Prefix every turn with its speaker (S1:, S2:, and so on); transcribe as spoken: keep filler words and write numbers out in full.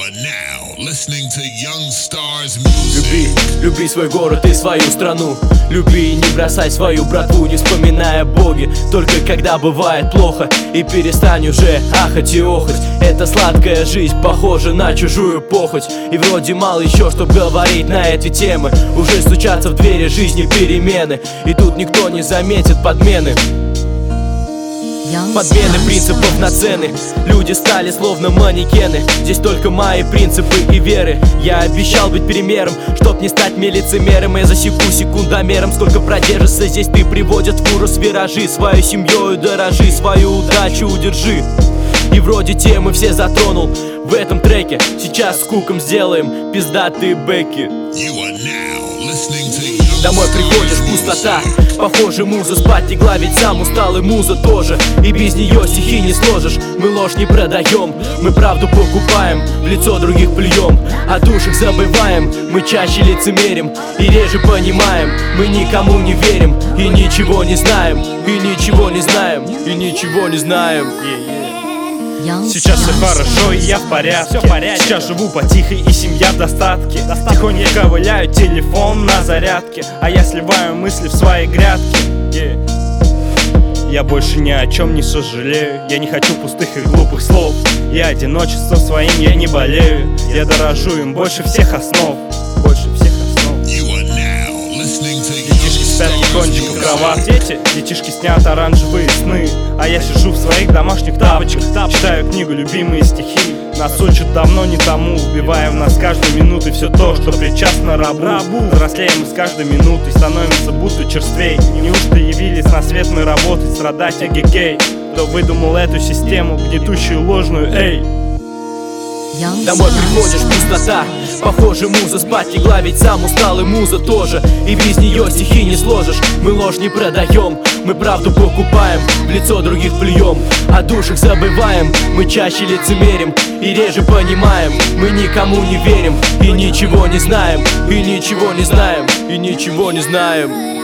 S1: Люби, люби свой город и свою страну. Люби и не бросай свою братву, не вспоминая о Боге только когда бывает плохо. И перестань уже ахать и охать. Эта сладкая жизнь похожа на чужую похоть. И вроде мало еще, чтоб говорить на эти темы. Уже стучатся в двери жизни перемены, и тут никто не заметит подмены. Подмены принципов на цены. Люди стали словно манекены. Здесь только мои принципы и веры. Я обещал быть примером, чтоб не стать мне лицемером. Я засеку секундомером, сколько продержишься здесь ты. Приводят в ужас виражи. Свою семьёю дорожи, свою удачу удержи. И вроде темы все затронул в этом треке. Сейчас с куком сделаем пиздатые бэки. Домой приходишь, пустота. Похоже, муза спать легла, ведь сам устал и муза тоже. И без нее стихи не сложишь. Мы ложь не продаем, мы правду покупаем, в лицо других плюем, о душах забываем. Мы чаще лицемерим и реже понимаем. Мы никому не верим и ничего не знаем. И ничего не знаем, и ничего не знаем.
S2: Сейчас все хорошо и я в порядке. Сейчас живу по-тихой и семья в достатке. Тихонько ковыляю, телефон на зарядке, а я сливаю мысли в свои грядки. Я больше ни о чем не сожалею. Я не хочу пустых и глупых слов. Я одиночеством своим я не болею. Я дорожу им больше всех основ. Больше всех основ. Детишки спят тихонечко в кроватке. Детишки снят оранжевые сны, а я сижу в своих домашних тапочках. Читаю книгу «Любимые стихи». Нас учат давно не тому. Вбиваем в нас каждой минуты все то, что причастно рабу. Взрослеем мы с каждой минутой, становимся будто черствей. Неужто явились на свет мы работать, страдать, эгегей? Кто выдумал эту систему, гнетущую ложную, эй?
S1: Домой приходишь, пустота. Похоже, муза спать легла, ведь сам устал и муза тоже. И без нее стихи не сложишь. Мы ложь не продаем, мы правду покупаем, в лицо других плюем, о душах забываем. Мы чаще лицемерим и реже понимаем. Мы никому не верим и ничего не знаем. И ничего не знаем, и ничего не знаем.